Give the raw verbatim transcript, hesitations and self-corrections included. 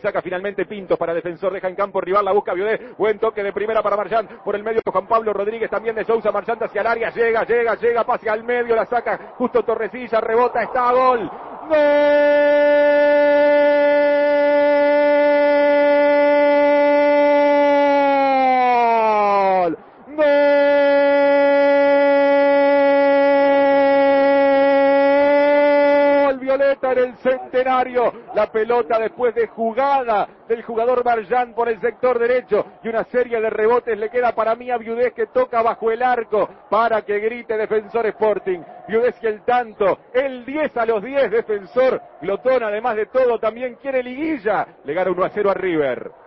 saca finalmente Pintos para Defensor, deja en campo rival, la busca Biodé, buen toque de primera para Marchand, por el medio Juan Pablo Rodríguez, también de Sousa, Marchand hacia el área, llega, llega, llega, pase al medio, la saca justo Torrecilla, rebota, está, gol, ¡gol! Violeta en el Centenario, la pelota después de jugada del jugador Marchand por el sector derecho y una serie de rebotes le queda para mí a Viudés, que toca bajo el arco para que grite Defensor Sporting. Viudés que el tanto, el diez a los diez, Defensor glotón, además de todo también quiere liguilla, le gana uno a cero a River.